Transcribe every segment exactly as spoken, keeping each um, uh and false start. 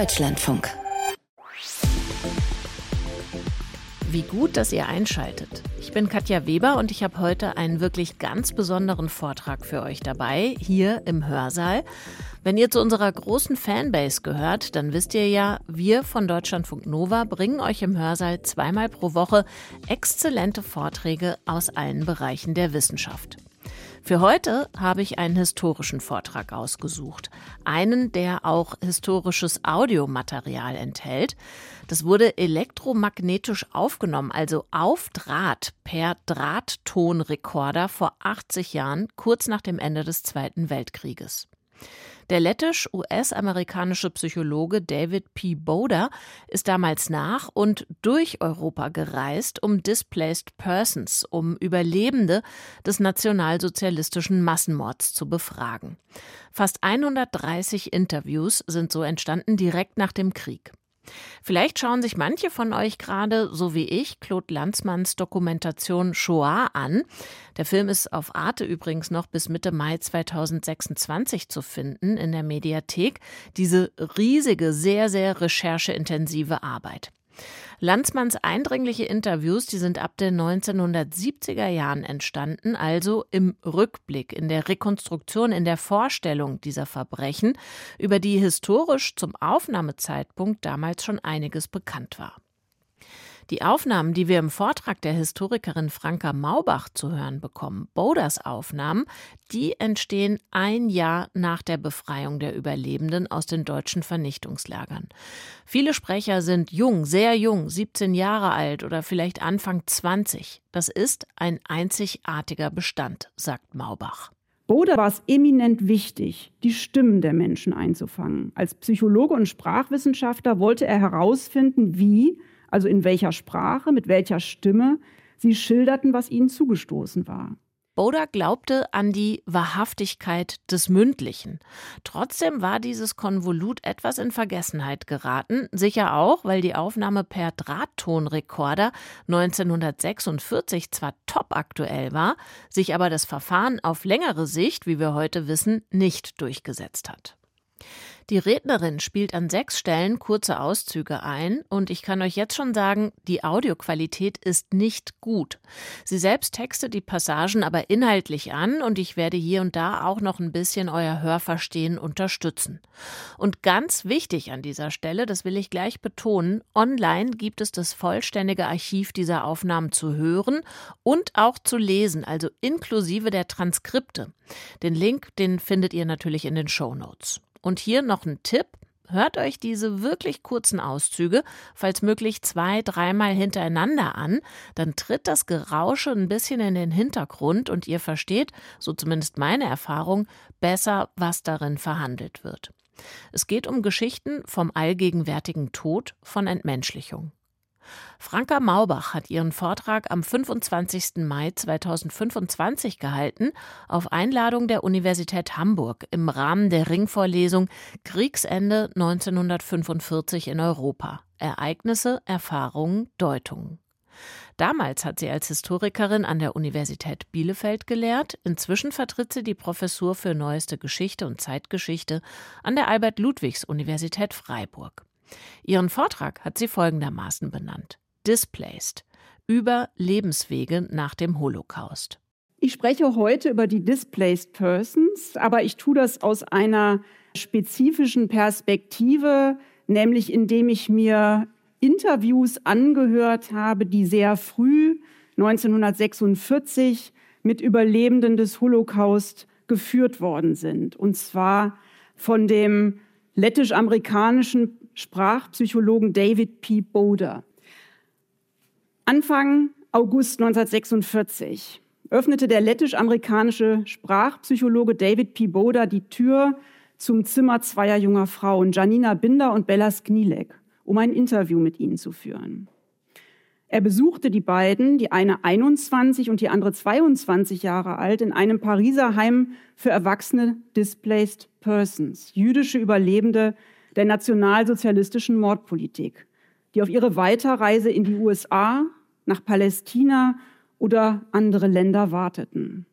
Deutschlandfunk. Wie gut, dass ihr einschaltet. Ich bin Katja Weber und ich habe heute einen wirklich ganz besonderen Vortrag für euch dabei, hier im Hörsaal. Wenn ihr zu unserer großen Fanbase gehört, dann wisst ihr ja, wir von Deutschlandfunk Nova bringen euch im Hörsaal zweimal pro Woche exzellente Vorträge aus allen Bereichen der Wissenschaft. Für heute habe ich einen historischen Vortrag ausgesucht. Einen, der auch historisches Audiomaterial enthält. Das wurde elektromagnetisch aufgenommen, also auf Draht per Drahttonrekorder vor achtzig Jahren, kurz nach dem Ende des Zweiten Weltkrieges. Der lettisch-U S-amerikanische Psychologe David P. Boder ist damals nach und durch Europa gereist, um Displaced Persons, um Überlebende des nationalsozialistischen Massenmords zu befragen. Fast hundertdreißig Interviews sind so entstanden direkt nach dem Krieg. Vielleicht schauen sich manche von euch gerade, so wie ich, Claude Lanzmanns Dokumentation Shoah an. Der Film ist auf Arte übrigens noch bis Mitte Mai zweitausendsechsundzwanzig zu finden in der Mediathek. Diese riesige, sehr, sehr rechercheintensive Arbeit. Lanzmanns eindringliche Interviews, die sind ab den neunzehnhundertsiebziger Jahren entstanden, also im Rückblick, in der Rekonstruktion, in der Vorstellung dieser Verbrechen, über die historisch zum Aufnahmezeitpunkt damals schon einiges bekannt war. Die Aufnahmen, die wir im Vortrag der Historikerin Franka Maubach zu hören bekommen, Boders Aufnahmen, die entstehen ein Jahr nach der Befreiung der Überlebenden aus den deutschen Vernichtungslagern. Viele Sprecher sind jung, sehr jung, siebzehn Jahre alt oder vielleicht Anfang zwanzig. Das ist ein einzigartiger Bestand, sagt Maubach. Boder war es eminent wichtig, die Stimmen der Menschen einzufangen. Als Psychologe und Sprachwissenschaftler wollte er herausfinden, wie, also in welcher Sprache, mit welcher Stimme sie schilderten, was ihnen zugestoßen war. Boder glaubte an die Wahrhaftigkeit des Mündlichen. Trotzdem war dieses Konvolut etwas in Vergessenheit geraten, sicher auch, weil die Aufnahme per Drahttonrekorder neunzehnhundertsechsundvierzig zwar topaktuell war, sich aber das Verfahren auf längere Sicht, wie wir heute wissen, nicht durchgesetzt hat. Die Rednerin spielt an sechs Stellen kurze Auszüge ein und ich kann euch jetzt schon sagen, die Audioqualität ist nicht gut. Sie selbst textet die Passagen aber inhaltlich an und ich werde hier und da auch noch ein bisschen euer Hörverstehen unterstützen. Und ganz wichtig an dieser Stelle, das will ich gleich betonen, online gibt es das vollständige Archiv dieser Aufnahmen zu hören und auch zu lesen, also inklusive der Transkripte. Den Link, den findet ihr natürlich in den Shownotes. Und hier noch ein Tipp. Hört euch diese wirklich kurzen Auszüge, falls möglich zwei, dreimal hintereinander an. Dann tritt das Gerausche ein bisschen in den Hintergrund und ihr versteht, so zumindest meine Erfahrung, besser, was darin verhandelt wird. Es geht um Geschichten vom allgegenwärtigen Tod, von Entmenschlichung. Franka Maubach hat ihren Vortrag am fünfundzwanzigsten Mai zweitausendfünfundzwanzig gehalten, auf Einladung der Universität Hamburg im Rahmen der Ringvorlesung Kriegsende neunzehnhundertfünfundvierzig in Europa. Ereignisse, Erfahrungen, Deutungen. Damals hat sie als Historikerin an der Universität Bielefeld gelehrt. Inzwischen vertritt sie die Professur für Neueste Geschichte und Zeitgeschichte an der Albert-Ludwigs-Universität Freiburg. Ihren Vortrag hat sie folgendermaßen benannt: Displaced – über Lebenswege nach dem Holocaust. Ich spreche heute über die Displaced Persons, aber ich tue das aus einer spezifischen Perspektive, nämlich indem ich mir Interviews angehört habe, die sehr früh, neunzehnhundertsechsundvierzig, mit Überlebenden des Holocaust geführt worden sind. Und zwar von dem lettisch-amerikanischen Sprachpsychologen David P. Boder. Anfang August neunzehnhundertsechsundvierzig öffnete der lettisch-amerikanische Sprachpsychologe David P. Boder die Tür zum Zimmer zweier junger Frauen, Janina Binder und Bella Sknilek, um ein Interview mit ihnen zu führen. Er besuchte die beiden, die eine einundzwanzig und die andere zweiundzwanzig Jahre alt, in einem Pariser Heim für erwachsene Displaced Persons, jüdische Überlebende der nationalsozialistischen Mordpolitik, die auf ihre Weiterreise in die U S A, nach Palästina oder andere Länder warteten.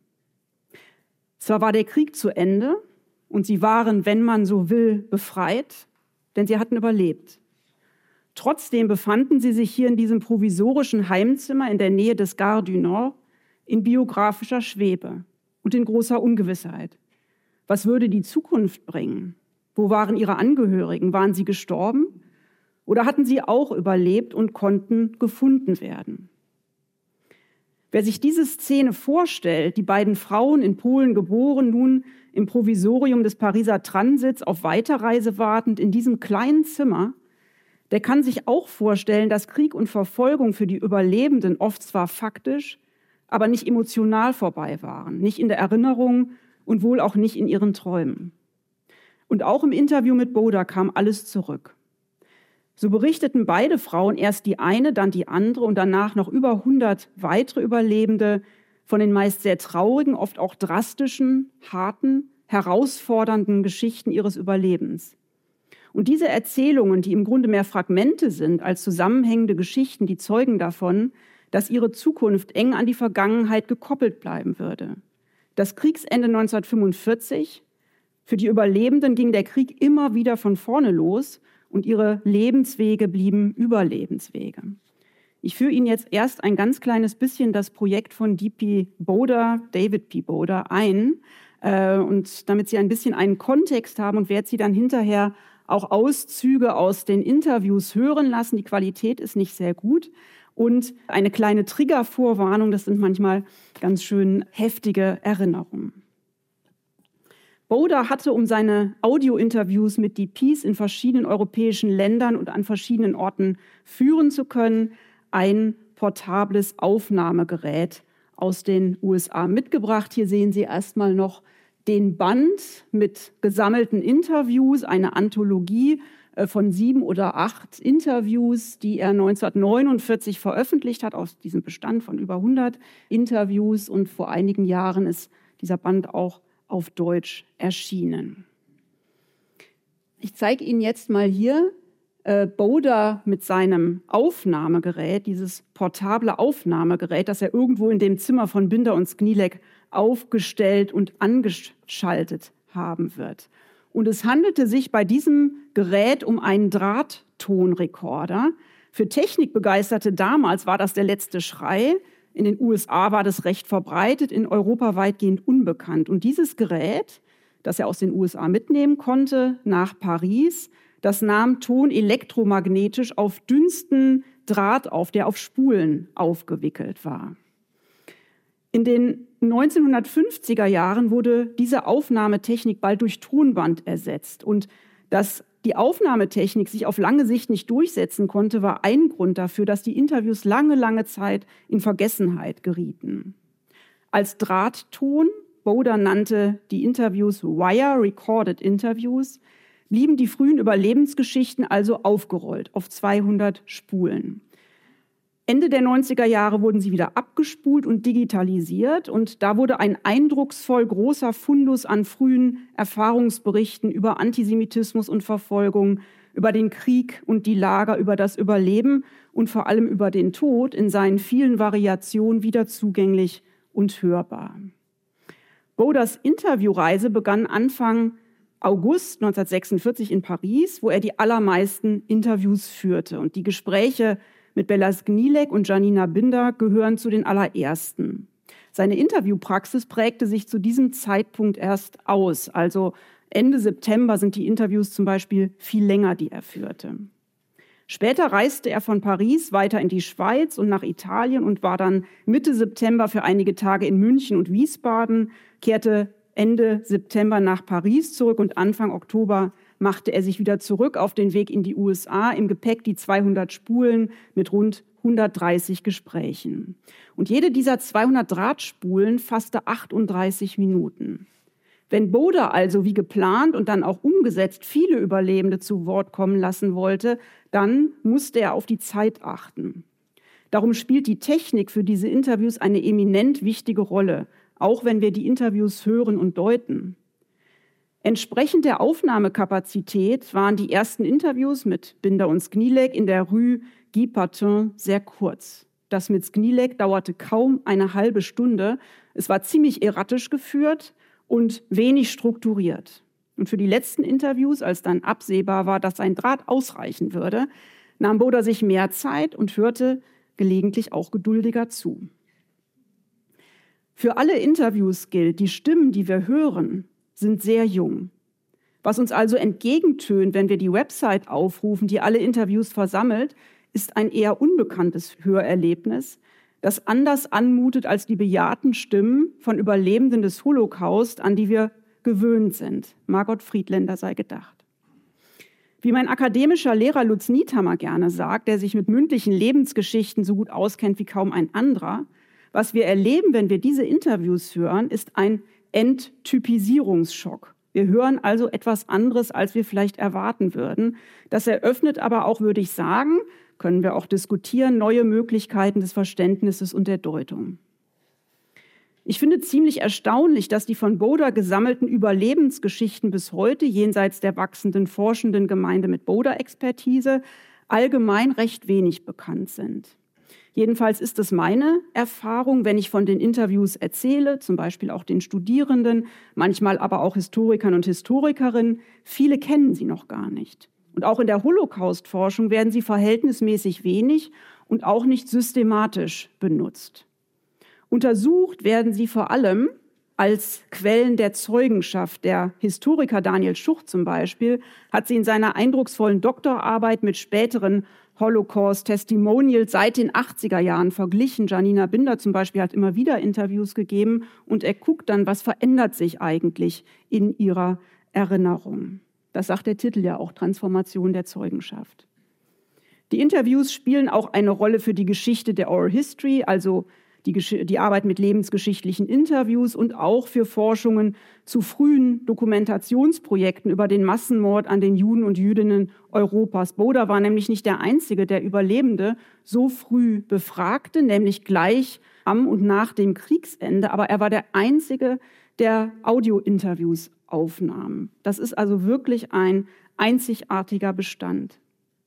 Zwar war der Krieg zu Ende und sie waren, wenn man so will, befreit, denn sie hatten überlebt. Trotzdem befanden sie sich hier in diesem provisorischen Heimzimmer in der Nähe des Gare du Nord in biografischer Schwebe und in großer Ungewissheit. Was würde die Zukunft bringen? Wo waren ihre Angehörigen? Waren sie gestorben? Oder hatten sie auch überlebt und konnten gefunden werden? Wer sich diese Szene vorstellt, die beiden Frauen in Polen geboren, nun im Provisorium des Pariser Transits auf Weiterreise wartend in diesem kleinen Zimmer, der kann sich auch vorstellen, dass Krieg und Verfolgung für die Überlebenden oft zwar faktisch, aber nicht emotional vorbei waren, nicht in der Erinnerung und wohl auch nicht in ihren Träumen. Und auch im Interview mit Boda kam alles zurück. So berichteten beide Frauen, erst die eine, dann die andere und danach noch über hundert weitere Überlebende von den meist sehr traurigen, oft auch drastischen, harten, herausfordernden Geschichten ihres Überlebens. Und diese Erzählungen, die im Grunde mehr Fragmente sind als zusammenhängende Geschichten, die zeugen davon, dass ihre Zukunft eng an die Vergangenheit gekoppelt bleiben würde. Das Kriegsende neunzehnhundertfünfundvierzig, für die Überlebenden ging der Krieg immer wieder von vorne los und ihre Lebenswege blieben Überlebenswege. Ich führe Ihnen jetzt erst ein ganz kleines bisschen das Projekt von D P Boda, David P. Boda, ein, äh, und damit Sie ein bisschen einen Kontext haben und werde Sie dann hinterher auch Auszüge aus den Interviews hören lassen. Die Qualität ist nicht sehr gut. Und eine kleine Triggervorwarnung, das sind manchmal ganz schön heftige Erinnerungen. Boda hatte, um seine Audio-Interviews mit D Ps in verschiedenen europäischen Ländern und an verschiedenen Orten führen zu können, ein portables Aufnahmegerät aus den U S A mitgebracht. Hier sehen Sie erstmal noch den Band mit gesammelten Interviews, eine Anthologie von sieben oder acht Interviews, die er neunzehnhundertneunundvierzig veröffentlicht hat, aus diesem Bestand von über hundert Interviews. Und vor einigen Jahren ist dieser Band auch auf Deutsch erschienen. Ich zeige Ihnen jetzt mal hier äh, Boda mit seinem Aufnahmegerät, dieses portable Aufnahmegerät, das er irgendwo in dem Zimmer von Binder und Sknilek aufgestellt und angeschaltet haben wird. Und es handelte sich bei diesem Gerät um einen Drahttonrekorder. Für Technikbegeisterte damals war das der letzte Schrei. In den U S A war das recht verbreitet, in Europa weitgehend unbekannt. Und dieses Gerät, das er aus den U S A mitnehmen konnte, nach Paris, das nahm Ton elektromagnetisch auf dünnsten Draht auf, der auf Spulen aufgewickelt war. In den neunzehnhundertfünfziger Jahren wurde diese Aufnahmetechnik bald durch Tonband ersetzt. Und dass die Aufnahmetechnik sich auf lange Sicht nicht durchsetzen konnte, war ein Grund dafür, dass die Interviews lange, lange Zeit in Vergessenheit gerieten. Als Drahtton, Boda nannte die Interviews Wire-Recorded Interviews, blieben die frühen Überlebensgeschichten also aufgerollt auf zweihundert Spulen. Ende der neunziger Jahre wurden sie wieder abgespult und digitalisiert und da wurde ein eindrucksvoll großer Fundus an frühen Erfahrungsberichten über Antisemitismus und Verfolgung, über den Krieg und die Lager, über das Überleben und vor allem über den Tod in seinen vielen Variationen wieder zugänglich und hörbar. Bodas Interviewreise begann Anfang August neunzehnhundertsechsundvierzig in Paris, wo er die allermeisten Interviews führte. Und die Gespräche mit Bella Sknilek und Janina Binder gehören zu den allerersten. Seine Interviewpraxis prägte sich zu diesem Zeitpunkt erst aus. Also Ende September sind die Interviews zum Beispiel viel länger, die er führte. Später reiste er von Paris weiter in die Schweiz und nach Italien und war dann Mitte September für einige Tage in München und Wiesbaden, kehrte Ende September nach Paris zurück und Anfang Oktober machte er sich wieder zurück auf den Weg in die U S A, im Gepäck die zweihundert Spulen mit rund hundertdreißig Gesprächen. Und jede dieser zweihundert Drahtspulen fasste achtunddreißig Minuten. Wenn Boda also wie geplant und dann auch umgesetzt viele Überlebende zu Wort kommen lassen wollte, dann musste er auf die Zeit achten. Darum spielt die Technik für diese Interviews eine eminent wichtige Rolle, auch wenn wir die Interviews hören und deuten. Entsprechend der Aufnahmekapazität waren die ersten Interviews mit Binder und Sknilek in der Rue Guy Patin sehr kurz. Das mit Sknilek dauerte kaum eine halbe Stunde. Es war ziemlich erratisch geführt und wenig strukturiert. Und für die letzten Interviews, als dann absehbar war, dass sein Draht ausreichen würde, nahm Boder sich mehr Zeit und hörte gelegentlich auch geduldiger zu. Für alle Interviews gilt, die Stimmen, die wir hören, sind sehr jung. Was uns also entgegentönt, wenn wir die Website aufrufen, die alle Interviews versammelt, ist ein eher unbekanntes Hörerlebnis, das anders anmutet als die bejahten Stimmen von Überlebenden des Holocaust, an die wir gewöhnt sind. Margot Friedländer sei gedacht. Wie mein akademischer Lehrer Lutz Niethammer gerne sagt, der sich mit mündlichen Lebensgeschichten so gut auskennt wie kaum ein anderer, was wir erleben, wenn wir diese Interviews hören, ist ein Enttypisierungsschock. Wir hören also etwas anderes, als wir vielleicht erwarten würden. Das eröffnet aber auch, würde ich sagen, können wir auch diskutieren, neue Möglichkeiten des Verständnisses und der Deutung. Ich finde ziemlich erstaunlich, dass die von Boder gesammelten Überlebensgeschichten bis heute, jenseits der wachsenden forschenden Gemeinde mit Boder-Expertise, allgemein recht wenig bekannt sind. Jedenfalls ist es meine Erfahrung, wenn ich von den Interviews erzähle, zum Beispiel auch den Studierenden, manchmal aber auch Historikern und Historikerinnen, viele kennen sie noch gar nicht. Und auch in der Holocaust-Forschung werden sie verhältnismäßig wenig und auch nicht systematisch benutzt. Untersucht werden sie vor allem als Quellen der Zeugenschaft. Der Historiker Daniel Schuch zum Beispiel hat sie in seiner eindrucksvollen Doktorarbeit mit späteren Holocaust-Testimonials seit den achtziger Jahren verglichen. Janina Binder zum Beispiel hat immer wieder Interviews gegeben und er guckt dann, was verändert sich eigentlich in ihrer Erinnerung. Das sagt der Titel ja auch, Transformation der Zeugenschaft. Die Interviews spielen auch eine Rolle für die Geschichte der Oral History, also die, die Arbeit mit lebensgeschichtlichen Interviews und auch für Forschungen zu frühen Dokumentationsprojekten über den Massenmord an den Juden und Jüdinnen Europas. Boder war nämlich nicht der Einzige, der Überlebende so früh befragte, nämlich gleich am und nach dem Kriegsende. Aber er war der Einzige, der Audiointerviews aufnahm. Das ist also wirklich ein einzigartiger Bestand.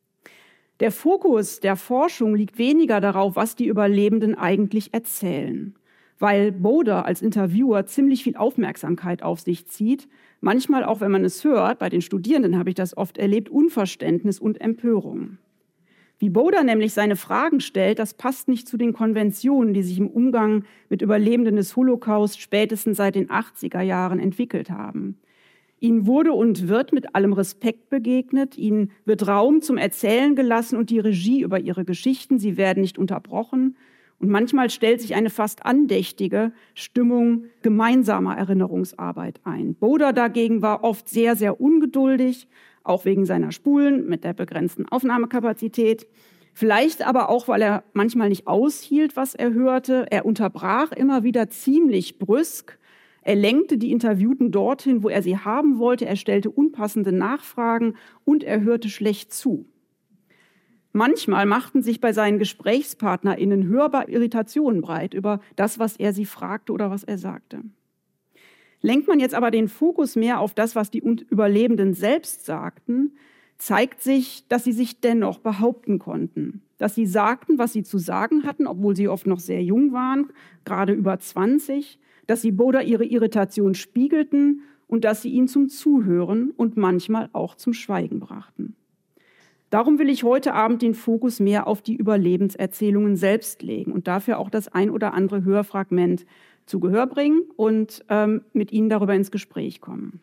Der Fokus der Forschung liegt weniger darauf, was die Überlebenden eigentlich erzählen, weil Boder als Interviewer ziemlich viel Aufmerksamkeit auf sich zieht, manchmal auch, wenn man es hört, bei den Studierenden habe ich das oft erlebt, Unverständnis und Empörung. Wie Boder nämlich seine Fragen stellt, das passt nicht zu den Konventionen, die sich im Umgang mit Überlebenden des Holocaust spätestens seit den achtziger Jahren entwickelt haben. Ihnen wurde und wird mit allem Respekt begegnet, ihnen wird Raum zum Erzählen gelassen und die Regie über ihre Geschichten, sie werden nicht unterbrochen. Und manchmal stellt sich eine fast andächtige Stimmung gemeinsamer Erinnerungsarbeit ein. Boder dagegen war oft sehr, sehr ungeduldig, auch wegen seiner Spulen mit der begrenzten Aufnahmekapazität. Vielleicht aber auch, weil er manchmal nicht aushielt, was er hörte. Er unterbrach immer wieder ziemlich brüsk. Er lenkte die Interviewten dorthin, wo er sie haben wollte. Er stellte unpassende Nachfragen und er hörte schlecht zu. Manchmal machten sich bei seinen GesprächspartnerInnen hörbar Irritationen breit über das, was er sie fragte oder was er sagte. Lenkt man jetzt aber den Fokus mehr auf das, was die Überlebenden selbst sagten, zeigt sich, dass sie sich dennoch behaupten konnten. Dass sie sagten, was sie zu sagen hatten, obwohl sie oft noch sehr jung waren, gerade über zwanzig, dass sie Boder ihre Irritation spiegelten und dass sie ihn zum Zuhören und manchmal auch zum Schweigen brachten. Darum will ich heute Abend den Fokus mehr auf die Überlebenserzählungen selbst legen und dafür auch das ein oder andere Hörfragment zu Gehör bringen und ähm, mit Ihnen darüber ins Gespräch kommen.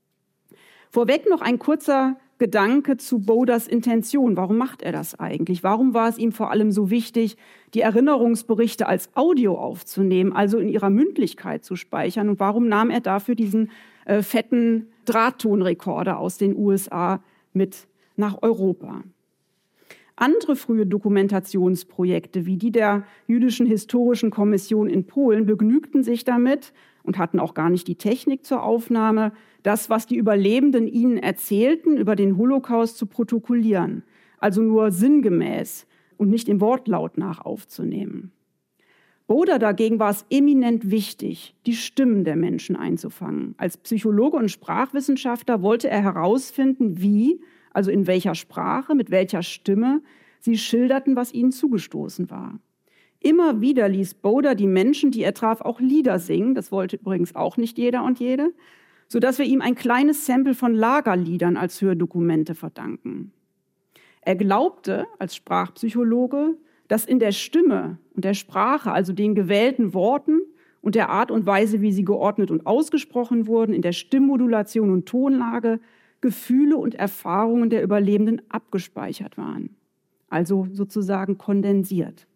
Vorweg noch ein kurzer Gedanke zu Boders Intention. Warum macht er das eigentlich? Warum war es ihm vor allem so wichtig, die Erinnerungsberichte als Audio aufzunehmen, also in ihrer Mündlichkeit zu speichern? Und warum nahm er dafür diesen äh, fetten Drahttonrekorder aus den U S A mit nach Europa? Andere frühe Dokumentationsprojekte, wie die der Jüdischen Historischen Kommission in Polen, begnügten sich damit und hatten auch gar nicht die Technik zur Aufnahme, das, was die Überlebenden ihnen erzählten, über den Holocaust zu protokollieren, also nur sinngemäß und nicht im Wortlaut nach aufzunehmen. Boder dagegen war es eminent wichtig, die Stimmen der Menschen einzufangen. Als Psychologe und Sprachwissenschaftler wollte er herausfinden, wie, also in welcher Sprache, mit welcher Stimme sie schilderten, was ihnen zugestoßen war. Immer wieder ließ Boder die Menschen, die er traf, auch Lieder singen. Das wollte übrigens auch nicht jeder und jede. sodass wir ihm ein kleines Sample von Lagerliedern als Hördokumente verdanken. Er glaubte als Sprachpsychologe, dass in der Stimme und der Sprache, also den gewählten Worten und der Art und Weise, wie sie geordnet und ausgesprochen wurden, in der Stimmmodulation und Tonlage, Gefühle und Erfahrungen der Überlebenden abgespeichert waren, also sozusagen kondensiert.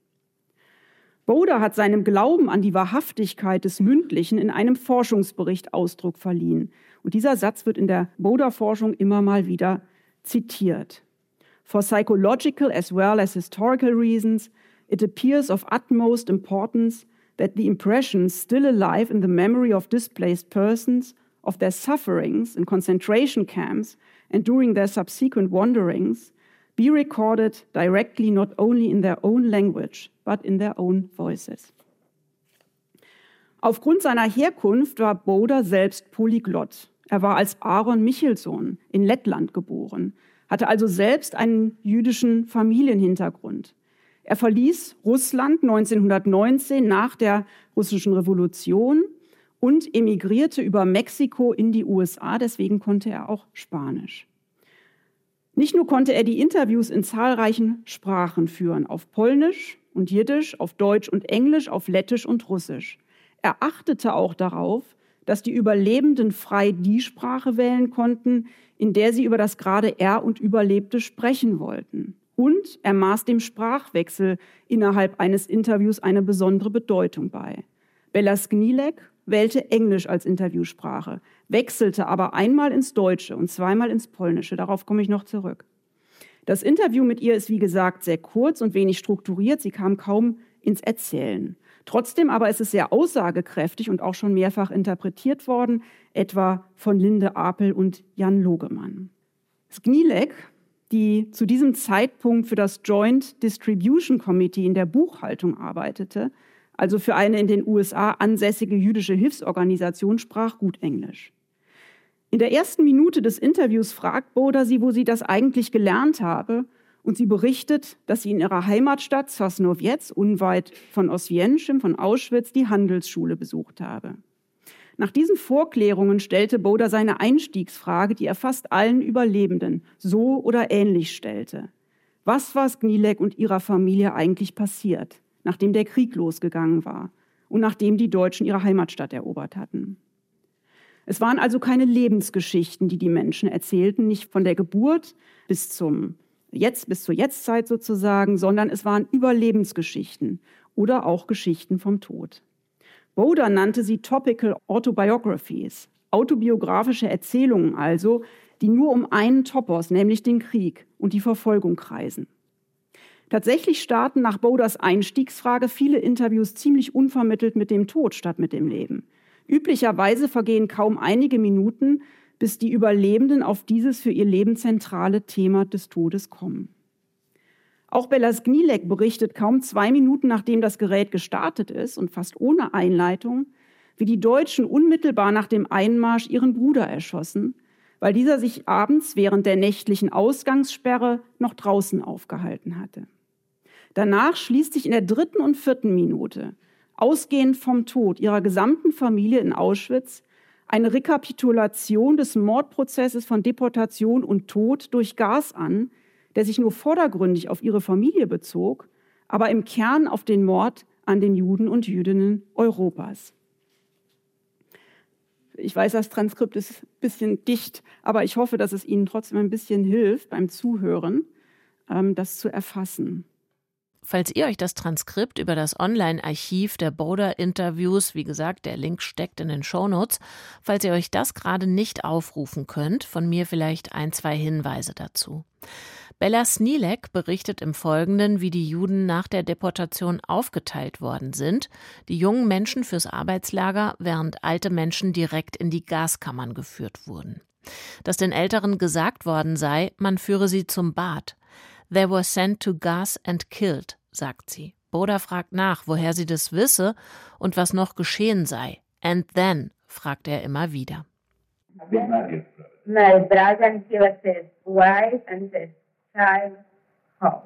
Boder hat seinem Glauben an die Wahrhaftigkeit des Mündlichen in einem Forschungsbericht Ausdruck verliehen. Und dieser Satz wird in der Boder-Forschung immer mal wieder zitiert. For psychological as well as historical reasons, it appears of utmost importance that the impressions still alive in the memory of displaced persons of their sufferings in concentration camps and during their subsequent wanderings be recorded directly not only in their own language, but in their own voices. Aufgrund seiner Herkunft war Boder selbst Polyglott. Er war als Aaron Michelson in Lettland geboren, hatte also selbst einen jüdischen Familienhintergrund. Er verließ Russland neunzehnhundertneunzehn nach der Russischen Revolution und emigrierte über Mexiko in die U S A, deswegen konnte er auch Spanisch. Nicht nur konnte er die Interviews in zahlreichen Sprachen führen, auf Polnisch und Jiddisch, auf Deutsch und Englisch, auf Lettisch und Russisch. Er achtete auch darauf, dass die Überlebenden frei die Sprache wählen konnten, in der sie über das gerade Er und Überlebte sprechen wollten. Und er maß dem Sprachwechsel innerhalb eines Interviews eine besondere Bedeutung bei. Bella Sgnilek wählte Englisch als Interviewsprache, wechselte aber einmal ins Deutsche und zweimal ins Polnische. Darauf komme ich noch zurück. Das Interview mit ihr ist, wie gesagt, sehr kurz und wenig strukturiert. Sie kam kaum ins Erzählen. Trotzdem aber ist es sehr aussagekräftig und auch schon mehrfach interpretiert worden, etwa von Linde Apel und Jan Logemann. Sgnilek, die zu diesem Zeitpunkt für das Joint Distribution Committee in der Buchhaltung arbeitete, also für eine in den U S A ansässige jüdische Hilfsorganisation, sprach gut Englisch. In der ersten Minute des Interviews fragt Boder sie, wo sie das eigentlich gelernt habe, und sie berichtet, dass sie in ihrer Heimatstadt Sosnowiec, unweit von Oswiecim, von Auschwitz, die Handelsschule besucht habe. Nach diesen Vorklärungen stellte Boder seine Einstiegsfrage, die er fast allen Überlebenden so oder ähnlich stellte. Was war Sgnilek und ihrer Familie eigentlich passiert, nachdem der Krieg losgegangen war und nachdem die Deutschen ihre Heimatstadt erobert hatten? Es waren also keine Lebensgeschichten, die die Menschen erzählten, nicht von der Geburt bis zum Jetzt, bis zur Jetztzeit sozusagen, sondern es waren Überlebensgeschichten oder auch Geschichten vom Tod. Boder nannte sie Topical Autobiographies, autobiografische Erzählungen also, die nur um einen Topos, nämlich den Krieg und die Verfolgung kreisen. Tatsächlich starten nach Boders Einstiegsfrage viele Interviews ziemlich unvermittelt mit dem Tod statt mit dem Leben. Üblicherweise vergehen kaum einige Minuten, bis die Überlebenden auf dieses für ihr Leben zentrale Thema des Todes kommen. Auch Bella Sgnilek berichtet kaum zwei Minuten, nachdem das Gerät gestartet ist und fast ohne Einleitung, wie die Deutschen unmittelbar nach dem Einmarsch ihren Bruder erschossen, weil dieser sich abends während der nächtlichen Ausgangssperre noch draußen aufgehalten hatte. Danach schließt sich in der dritten und vierten Minute, ausgehend vom Tod ihrer gesamten Familie in Auschwitz, eine Rekapitulation des Mordprozesses von Deportation und Tod durch Gas an, der sich nur vordergründig auf ihre Familie bezog, aber im Kern auf den Mord an den Juden und Jüdinnen Europas. Ich weiß, das Transkript ist ein bisschen dicht, aber ich hoffe, dass es Ihnen trotzdem ein bisschen hilft beim Zuhören, das zu erfassen. Falls ihr euch das Transkript über das Online-Archiv der Boder-Interviews, wie gesagt, der Link steckt in den Shownotes, falls ihr euch das gerade nicht aufrufen könnt, von mir vielleicht ein, zwei Hinweise dazu. Bella Sgnilek berichtet im Folgenden, wie die Juden nach der Deportation aufgeteilt worden sind, die jungen Menschen fürs Arbeitslager, während alte Menschen direkt in die Gaskammern geführt wurden. Dass den Älteren gesagt worden sei, man führe sie zum Bad. They were sent to gas and killed, sagt sie. Boder fragt nach, woher sie das wisse und was noch geschehen sei. And then, fragt er immer wieder. My brother, and he was his wife and his child home.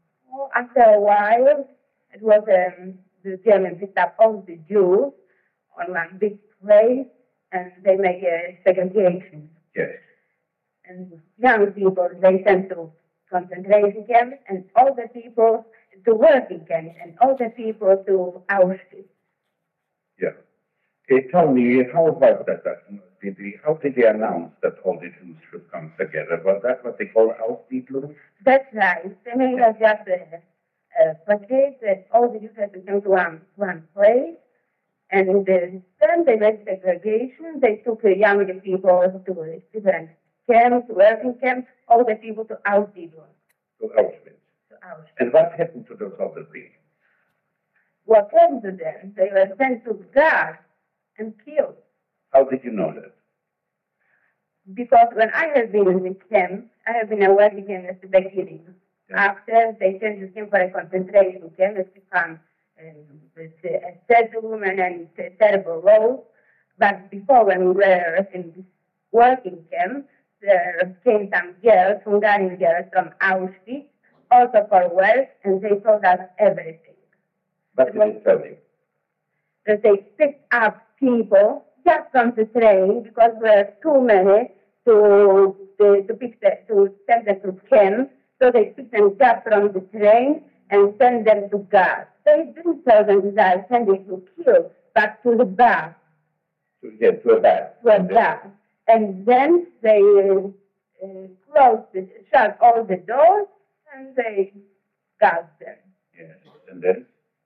After a while, it was um, the German picked up all the Jews on one big place, and they make a segregation. Yes. And young people, they sent to concentration camps, and older people to working camps, and older people to Auschwitz. Yeah. Okay, tell me, how was that? that did they, how did they announce that all the Jews should come together? Was that what they call Ausbildung? That's right. They made us just a, a package that all the Jews had to come to one, one place. And uh, then they made segregation. They took uh, younger people to different camps, working camps, all the people to Ausbildung. To Auschwitz. To Auschwitz. And what happened to those other people? What happened to them? They were sent to guard and killed. How did you know that? Because when I have been in the camp, I have been working in the beginning. Yeah. After they sent the camp for a concentration camp, it's become um, with a settlement and a terrible road. But before, when we were in this working camp, there came some girls, Hungarian girls from Auschwitz, also for work, and they told us everything. What did they tell you? That they picked up people just from the train because there were too many to to, to pick the, to send them to camp. So they picked them just from the train and sent them to gas. They didn't tell them that I sent them to kill, but to the bar. To get to a bar. To a bar. And then they uh, closed, the, shut all the doors, and they gassed them. Yes, and then?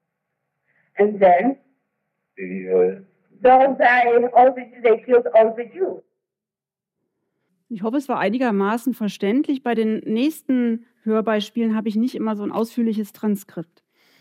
And then, the, uh, those I, all the, they killed all the Jews. Ich hoffe, es war einigermaßen verständlich. Bei den nächsten Hörbeispielen habe ich nicht immer so ein ausführliches Transkript.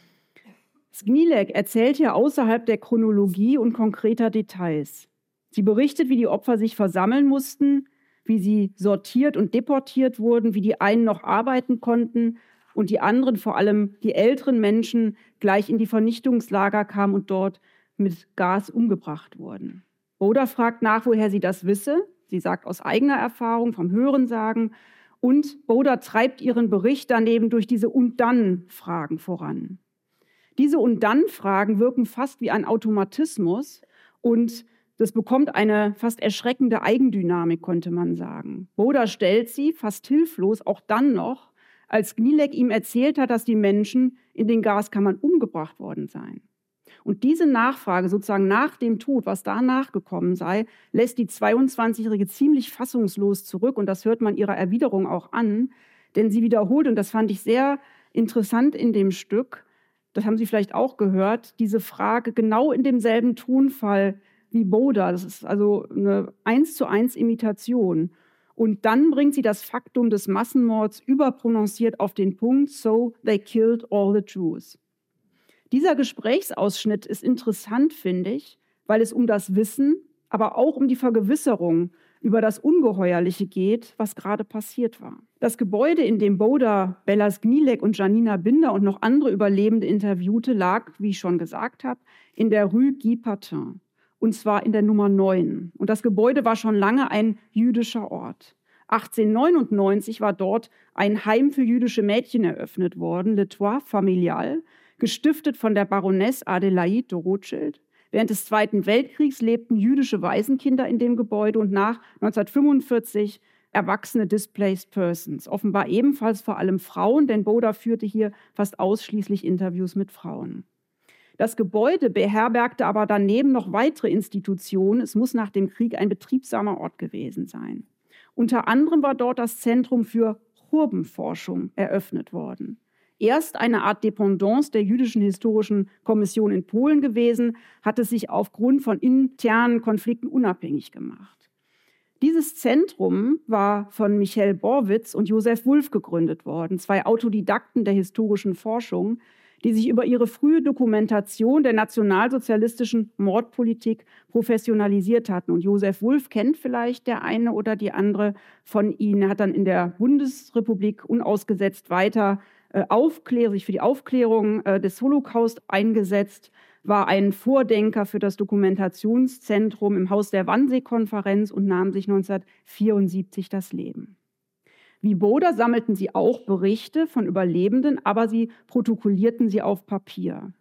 Zgnilec erzählt hier außerhalb der Chronologie und konkreter Details. Sie berichtet, wie die Opfer sich versammeln mussten, wie sie sortiert und deportiert wurden, wie die einen noch arbeiten konnten und die anderen, vor allem die älteren Menschen, gleich in die Vernichtungslager kamen und dort mit Gas umgebracht wurden. Boda fragt nach, woher sie das wisse. Sie sagt aus eigener Erfahrung, vom Hörensagen. Und Boda treibt ihren Bericht daneben durch diese Und-Dann-Fragen voran. Diese Und-Dann-Fragen wirken fast wie ein Automatismus und das bekommt eine fast erschreckende Eigendynamik, könnte man sagen. Boda stellt sie, fast hilflos, auch dann noch, als Zgnilec ihm erzählt hat, dass die Menschen in den Gaskammern umgebracht worden seien. Und diese Nachfrage sozusagen nach dem Tod, was danach gekommen sei, lässt die zweiundzwanzigjährige ziemlich fassungslos zurück. Und das hört man ihrer Erwiderung auch an, denn sie wiederholt, und das fand ich sehr interessant in dem Stück, das haben Sie vielleicht auch gehört, diese Frage genau in demselben Tonfall wie Boda. Das ist also eine eins zu eins Imitation. Und dann bringt sie das Faktum des Massenmords überprononciert auf den Punkt, so they killed all the Jews. Dieser Gesprächsausschnitt ist interessant, finde ich, weil es um das Wissen, aber auch um die Vergewisserung über das Ungeheuerliche geht, was gerade passiert war. Das Gebäude, in dem Boda, Bella Zgnilec und Janina Binder und noch andere Überlebende interviewte, lag, wie ich schon gesagt habe, in der Rue Guy Patin. Und zwar in der Nummer neun. Und das Gebäude war schon lange ein jüdischer Ort. achtzehnhundertneunundneunzig war dort ein Heim für jüdische Mädchen eröffnet worden, Le Toit Familial, gestiftet von der Baroness Adelaide de Rothschild. Während des Zweiten Weltkriegs lebten jüdische Waisenkinder in dem Gebäude und nach neunzehnhundertfünfundvierzig erwachsene Displaced Persons. Offenbar ebenfalls vor allem Frauen, denn Boda führte hier fast ausschließlich Interviews mit Frauen. Das Gebäude beherbergte aber daneben noch weitere Institutionen. Es muss nach dem Krieg ein betriebsamer Ort gewesen sein. Unter anderem war dort das Zentrum für Churbenforschung eröffnet worden. Erst eine Art Dependance der Jüdischen Historischen Kommission in Polen gewesen, hat es sich aufgrund von internen Konflikten unabhängig gemacht. Dieses Zentrum war von Michael Borwitz und Josef Wulff gegründet worden, zwei Autodidakten der historischen Forschung, die sich über ihre frühe Dokumentation der nationalsozialistischen Mordpolitik professionalisiert hatten. Und Josef Wulff kennt vielleicht der eine oder die andere von Ihnen. Er hat dann in der Bundesrepublik unausgesetzt weiter äh, Aufklär, sich für die Aufklärung äh, des Holocaust eingesetzt, war ein Vordenker für das Dokumentationszentrum im Haus der Wannsee-Konferenz und nahm sich neunzehnhundertvierundsiebzig das Leben. Wie Boda sammelten sie auch Berichte von Überlebenden, aber sie protokollierten sie auf Papier.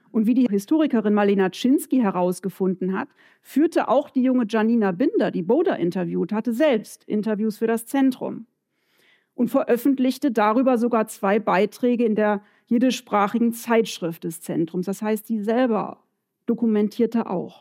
Und wie die Historikerin Marlena Czynski herausgefunden hat, führte auch die junge Janina Binder, die Boda interviewt hatte, selbst Interviews für das Zentrum und veröffentlichte darüber sogar zwei Beiträge in der jiddischsprachigen Zeitschrift des Zentrums. Das heißt, sie selber dokumentierte auch.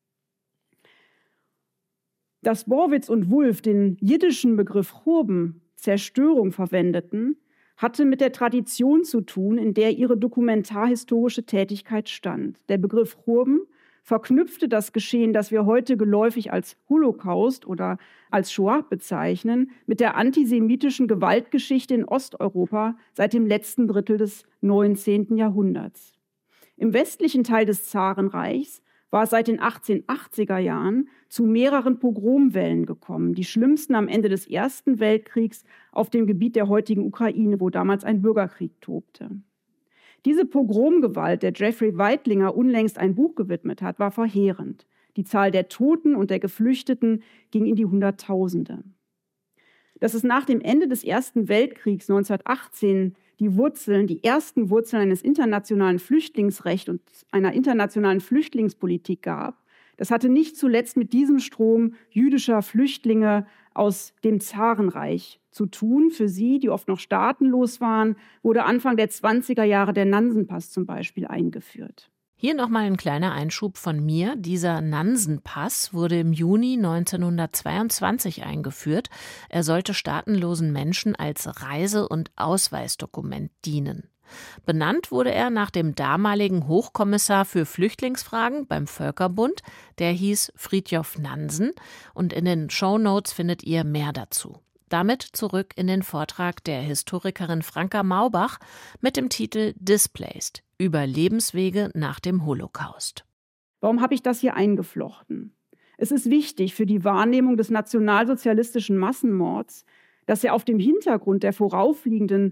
Dass Borwitz und Wulff den jiddischen Begriff Churben, Zerstörung, verwendeten, hatte mit der Tradition zu tun, in der ihre dokumentarhistorische Tätigkeit stand. Der Begriff Churben verknüpfte das Geschehen, das wir heute geläufig als Holocaust oder als Shoah bezeichnen, mit der antisemitischen Gewaltgeschichte in Osteuropa seit dem letzten Drittel des neunzehnten Jahrhunderts. Im westlichen Teil des Zarenreichs war es seit den achtzehnhundertachtziger Jahren zu mehreren Pogromwellen gekommen, die schlimmsten am Ende des Ersten Weltkriegs auf dem Gebiet der heutigen Ukraine, wo damals ein Bürgerkrieg tobte. Diese Pogromgewalt, der Jeffrey Weidlinger unlängst ein Buch gewidmet hat, war verheerend. Die Zahl der Toten und der Geflüchteten ging in die Hunderttausende. Dass es nach dem Ende des Ersten Weltkriegs neunzehnhundertachtzehn die Wurzeln, die ersten Wurzeln eines internationalen Flüchtlingsrechts und einer internationalen Flüchtlingspolitik gab, das hatte nicht zuletzt mit diesem Strom jüdischer Flüchtlinge aus dem Zarenreich zu tun. Für sie, die oft noch staatenlos waren, wurde Anfang der zwanziger Jahre der Nansenpass zum Beispiel eingeführt. Hier nochmal ein kleiner Einschub von mir. Dieser Nansenpass wurde im Juni neunzehnhundertzweiundzwanzig eingeführt. Er sollte staatenlosen Menschen als Reise- und Ausweisdokument dienen. Benannt wurde er nach dem damaligen Hochkommissar für Flüchtlingsfragen beim Völkerbund. Der hieß Fridtjof Nansen. Und in den Shownotes findet ihr mehr dazu. Damit zurück in den Vortrag der Historikerin Franka Maubach mit dem Titel Displaced – Überlebenswege nach dem Holocaust. Warum habe ich das hier eingeflochten? Es ist wichtig für die Wahrnehmung des nationalsozialistischen Massenmords, dass er auf dem Hintergrund der voraufliegenden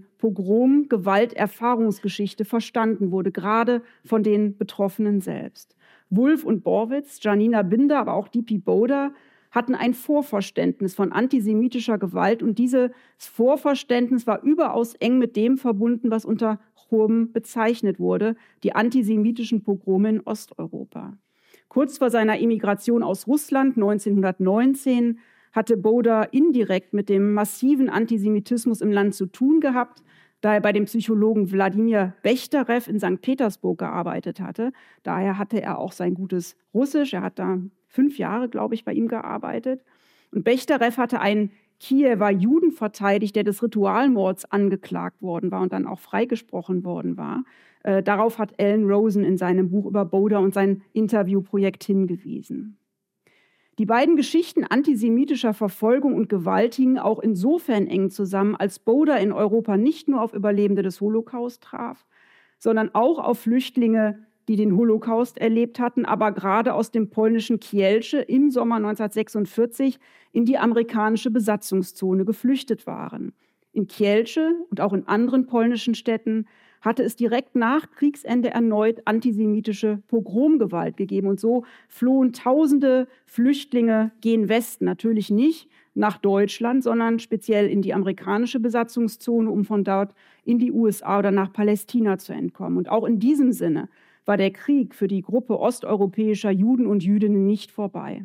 Pogrom-Gewalterfahrungsgeschichte verstanden wurde, gerade von den Betroffenen selbst. Wulff und Borwitz, Janina Binder, aber auch D P Boda hatten ein Vorverständnis von antisemitischer Gewalt und dieses Vorverständnis war überaus eng mit dem verbunden, was unter Churben bezeichnet wurde, die antisemitischen Pogrome in Osteuropa. Kurz vor seiner Emigration aus Russland neunzehnhundertneunzehn hatte Boda indirekt mit dem massiven Antisemitismus im Land zu tun gehabt, da er bei dem Psychologen Wladimir Bechterew in Sankt Petersburg gearbeitet hatte. Daher hatte er auch sein gutes Russisch. Er hat da fünf Jahre, glaube ich, bei ihm gearbeitet. Und Bechterew hatte einen Kiewer Juden verteidigt, der des Ritualmords angeklagt worden war und dann auch freigesprochen worden war. Äh, darauf hat Alan Rosen in seinem Buch über Boda und sein Interviewprojekt hingewiesen. Die beiden Geschichten antisemitischer Verfolgung und Gewalt hingen auch insofern eng zusammen, als Boda in Europa nicht nur auf Überlebende des Holocaust traf, sondern auch auf Flüchtlinge, die den Holocaust erlebt hatten, aber gerade aus dem polnischen Kielce im Sommer neunzehnhundertsechsundvierzig in die amerikanische Besatzungszone geflüchtet waren. In Kielce und auch in anderen polnischen Städten hatte es direkt nach Kriegsende erneut antisemitische Pogromgewalt gegeben. Und so flohen tausende Flüchtlinge gen Westen, natürlich nicht nach Deutschland, sondern speziell in die amerikanische Besatzungszone, um von dort in die U S A oder nach Palästina zu entkommen. Und auch in diesem Sinne war der Krieg für die Gruppe osteuropäischer Juden und Jüdinnen nicht vorbei.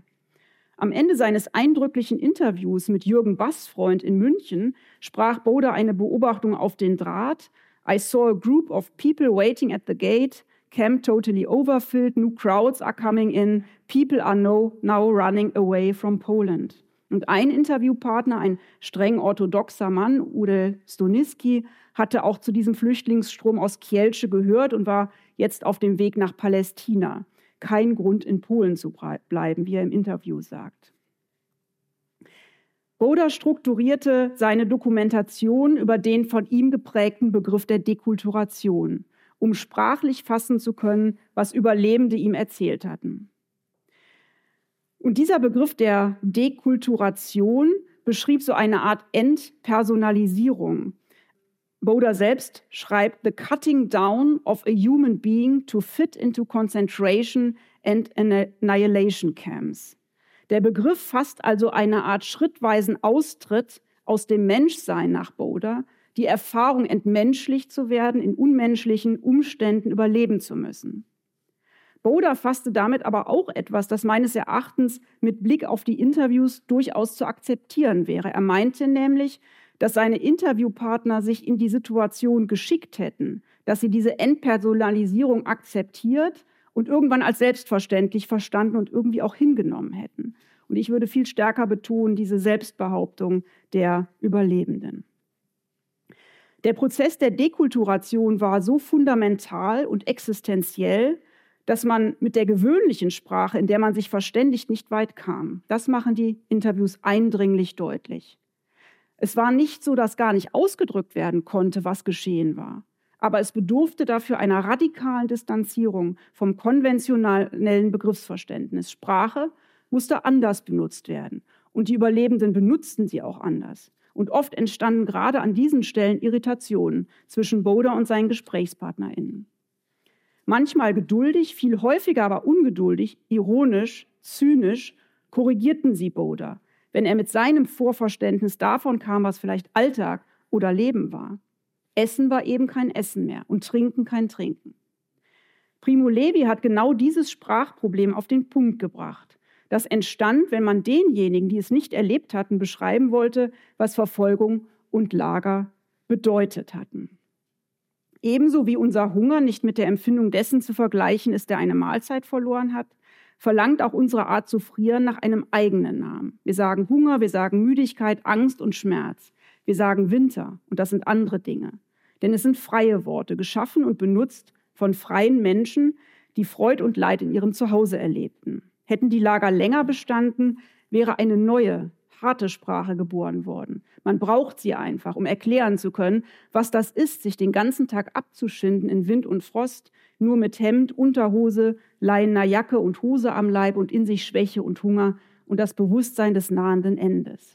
Am Ende seines eindrücklichen Interviews mit Jürgen Bassfreund in München sprach Boda eine Beobachtung auf den Draht. I saw a group of people waiting at the gate, camp totally overfilled, new crowds are coming in, people are no, now running away from Poland. Und ein Interviewpartner, ein streng orthodoxer Mann, Ude Stoniski, hatte auch zu diesem Flüchtlingsstrom aus Kielce gehört und war jetzt auf dem Weg nach Palästina. Kein Grund, in Polen zu bleiben, wie er im Interview sagt. Boda strukturierte seine Dokumentation über den von ihm geprägten Begriff der Dekulturation, um sprachlich fassen zu können, was Überlebende ihm erzählt hatten. Und dieser Begriff der Dekulturation beschrieb so eine Art Entpersonalisierung. Boda selbst schreibt, the cutting down of a human being to fit into concentration and annihilation camps. Der Begriff fasst also eine Art schrittweisen Austritt aus dem Menschsein nach Boda, die Erfahrung, entmenschlicht zu werden, in unmenschlichen Umständen überleben zu müssen. Boda fasste damit aber auch etwas, das meines Erachtens mit Blick auf die Interviews durchaus zu akzeptieren wäre. Er meinte nämlich, dass seine Interviewpartner sich in die Situation geschickt hätten, dass sie diese Entpersonalisierung akzeptiert und irgendwann als selbstverständlich verstanden und irgendwie auch hingenommen hätten. Und ich würde viel stärker betonen, diese Selbstbehauptung der Überlebenden. Der Prozess der Dekulturation war so fundamental und existenziell, dass man mit der gewöhnlichen Sprache, in der man sich verständigt, nicht weit kam. Das machen die Interviews eindringlich deutlich. Es war nicht so, dass gar nicht ausgedrückt werden konnte, was geschehen war. Aber es bedurfte dafür einer radikalen Distanzierung vom konventionellen Begriffsverständnis. Sprache musste anders benutzt werden. Und die Überlebenden benutzten sie auch anders. Und oft entstanden gerade an diesen Stellen Irritationen zwischen Boda und seinen GesprächspartnerInnen. Manchmal geduldig, viel häufiger aber ungeduldig, ironisch, zynisch korrigierten sie Boda, wenn er mit seinem Vorverständnis davon kam, was vielleicht Alltag oder Leben war. Essen war eben kein Essen mehr und Trinken kein Trinken. Primo Levi hat genau dieses Sprachproblem auf den Punkt gebracht. Das entstand, wenn man denjenigen, die es nicht erlebt hatten, beschreiben wollte, was Verfolgung und Lager bedeutet hatten. Ebenso wie unser Hunger nicht mit der Empfindung dessen zu vergleichen ist, der eine Mahlzeit verloren hat, verlangt auch unsere Art zu frieren nach einem eigenen Namen. Wir sagen Hunger, wir sagen Müdigkeit, Angst und Schmerz. Wir sagen Winter und das sind andere Dinge. Denn es sind freie Worte, geschaffen und benutzt von freien Menschen, die Freud und Leid in ihrem Zuhause erlebten. Hätten die Lager länger bestanden, wäre eine neue, harte Sprache geboren worden. Man braucht sie einfach, um erklären zu können, was das ist, sich den ganzen Tag abzuschinden in Wind und Frost, nur mit Hemd, Unterhose, leinener Jacke und Hose am Leib und in sich Schwäche und Hunger und das Bewusstsein des nahenden Endes.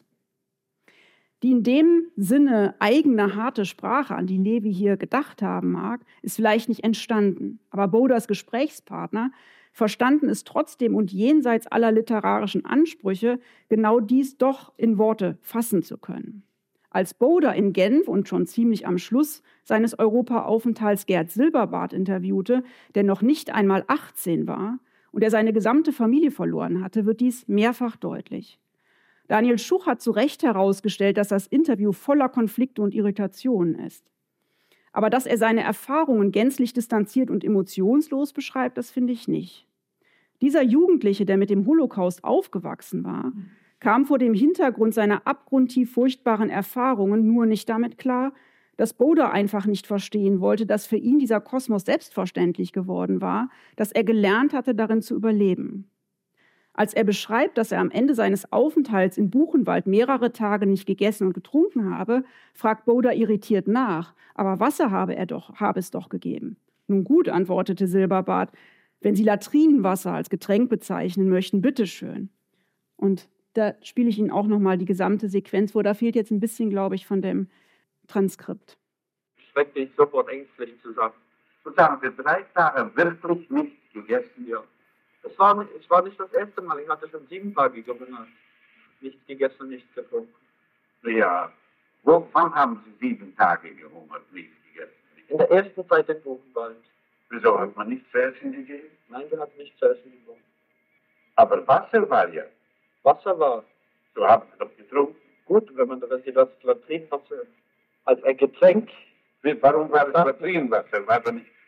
Die in dem Sinne eigene harte Sprache, an die Levi hier gedacht haben mag, ist vielleicht nicht entstanden. Aber Bodas Gesprächspartner verstanden es trotzdem und jenseits aller literarischen Ansprüche, genau dies doch in Worte fassen zu können. Als Boda in Genf und schon ziemlich am Schluss seines Europaaufenthalts Gerd Silberbart interviewte, der noch nicht einmal achtzehn war und der seine gesamte Familie verloren hatte, wird dies mehrfach deutlich. Daniel Schuch hat zu Recht herausgestellt, dass das Interview voller Konflikte und Irritationen ist. Aber dass er seine Erfahrungen gänzlich distanziert und emotionslos beschreibt, das finde ich nicht. Dieser Jugendliche, der mit dem Holocaust aufgewachsen war, kam vor dem Hintergrund seiner abgrundtief furchtbaren Erfahrungen nur nicht damit klar, dass Boda einfach nicht verstehen wollte, dass für ihn dieser Kosmos selbstverständlich geworden war, dass er gelernt hatte, darin zu überleben. Als er beschreibt, dass er am Ende seines Aufenthalts in Buchenwald mehrere Tage nicht gegessen und getrunken habe, fragt Boda irritiert nach, aber Wasser habe, er doch, habe es doch gegeben. Nun gut, antwortete Silberbart, wenn Sie Latrinenwasser als Getränk bezeichnen möchten, bitteschön. Und da spiele ich Ihnen auch nochmal die gesamte Sequenz vor. Da fehlt jetzt ein bisschen, glaube ich, von dem Transkript. Schreckte ich sofort ängstlich zusammen. Und haben wir drei Tage wirklich nichts gegessen. Ja. Es war, nicht, es war nicht das erste Mal. Ich hatte schon sieben Tage gehungert. Nichts gegessen und nichts getrunken. Ja. Wovon haben Sie sieben Tage gehungert, nichts gegessen? In der ersten Zeit in Buchenwald. Wieso hat man nichts zu essen gegeben? Nein, wir hatten nichts zu essen gegeben. Aber Wasser war ja. Wasser war. So haben Sie doch getrunken. Gut, wenn man das, das Latrinenwasser als ein Getränk. Warum war das Latrinenwasser? War das nicht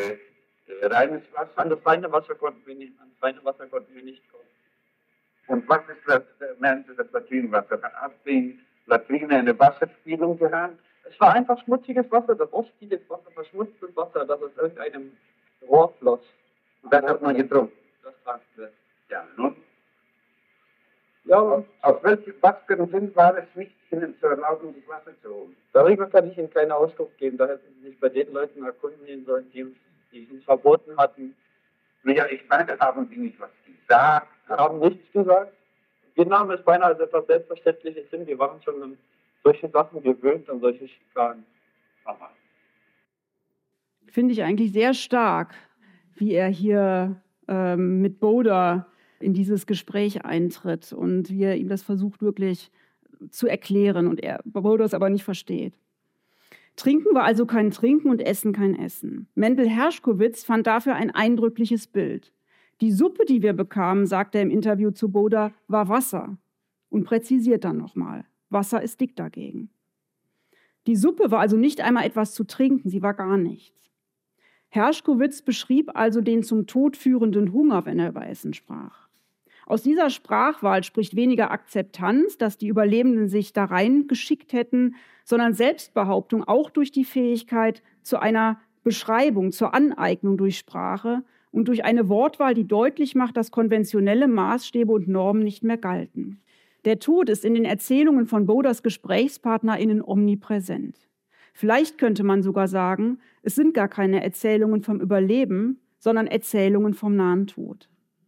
äh, reines Wasser? An das reine Wasser konnten wir nicht, an das reine Wasser konnten wir nicht kommen. Und was ist das, meinen Sie, das Latrinenwasser? Hat die Latrine eine Wasserspülung gehabt? Es war einfach schmutziges Wasser, das rostiges Wasser, verschmutztes Wasser, das aus irgendeinem Rohr floss. Und das hat man getrunken? Das tranken wir. Ja, nun? Ja, Aus, aus welchem, was für einen Sinn war es nicht, Ihnen zu erlauben, das Wasser zu holen? Darüber kann ich Ihnen keine Auskunft geben. Da hätten Sie sich bei den Leuten erkundigen sollen, die uns, die uns verboten hatten. Ja, ich meine, haben Sie nicht was gesagt? Wir haben nichts gesagt. Wir nahmen es beinahe als etwas Selbstverständliches hin. Wir waren schon an solche Sachen gewöhnt, an solche Schikanen. Finde ich eigentlich sehr stark, wie er hier ähm, mit Boda in dieses Gespräch eintritt und wie er ihm das versucht wirklich zu erklären und er Boda es aber nicht versteht. Trinken war also kein Trinken und Essen kein Essen. Mendel Hershkowitz fand dafür ein eindrückliches Bild. Die Suppe, die wir bekamen, sagt er im Interview zu Boda, war Wasser. Und präzisiert dann nochmal, Wasser ist dick dagegen. Die Suppe war also nicht einmal etwas zu trinken, sie war gar nichts. Hershkowitz beschrieb also den zum Tod führenden Hunger, wenn er über Essen sprach. Aus dieser Sprachwahl spricht weniger Akzeptanz, dass die Überlebenden sich da reingeschickt hätten, sondern Selbstbehauptung auch durch die Fähigkeit zu einer Beschreibung, zur Aneignung durch Sprache und durch eine Wortwahl, die deutlich macht, dass konventionelle Maßstäbe und Normen nicht mehr galten. Der Tod ist in den Erzählungen von Bodas GesprächspartnerInnen omnipräsent. Vielleicht könnte man sogar sagen, es sind gar keine Erzählungen vom Überleben, sondern Erzählungen vom nahen Tod.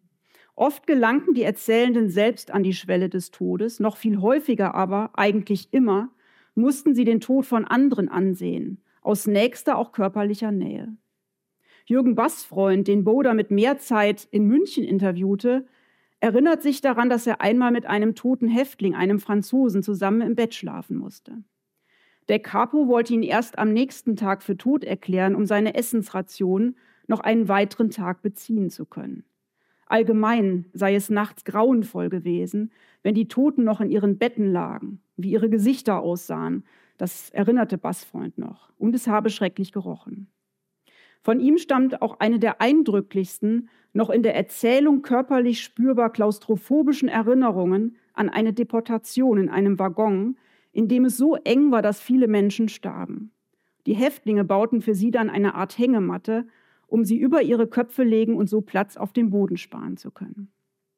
Oft gelangten die Erzählenden selbst an die Schwelle des Todes, noch viel häufiger aber, eigentlich immer, mussten sie den Tod von anderen ansehen, aus nächster, auch körperlicher Nähe. Jürgen Bassfreund, den Boda mit mehr Zeit in München interviewte, erinnert sich daran, dass er einmal mit einem toten Häftling, einem Franzosen, zusammen im Bett schlafen musste. Der Capo wollte ihn erst am nächsten Tag für tot erklären, um seine Essensration noch einen weiteren Tag beziehen zu können. Allgemein sei es nachts grauenvoll gewesen, wenn die Toten noch in ihren Betten lagen, wie ihre Gesichter aussahen. Das erinnerte Bassfreund noch. Und es habe schrecklich gerochen. Von ihm stammt auch eine der eindrücklichsten, noch in der Erzählung körperlich spürbar klaustrophobischen Erinnerungen an eine Deportation in einem Waggon, in dem es so eng war, dass viele Menschen starben. Die Häftlinge bauten für sie dann eine Art Hängematte, um sie über ihre Köpfe legen und so Platz auf dem Boden sparen zu können.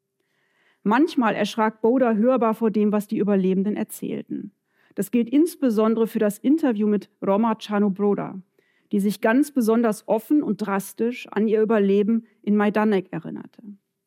Manchmal erschrak Boda hörbar vor dem, was die Überlebenden erzählten. Das gilt insbesondere für das Interview mit Roma Czarnobroda, die sich ganz besonders offen und drastisch an ihr Überleben in Majdanek erinnerte.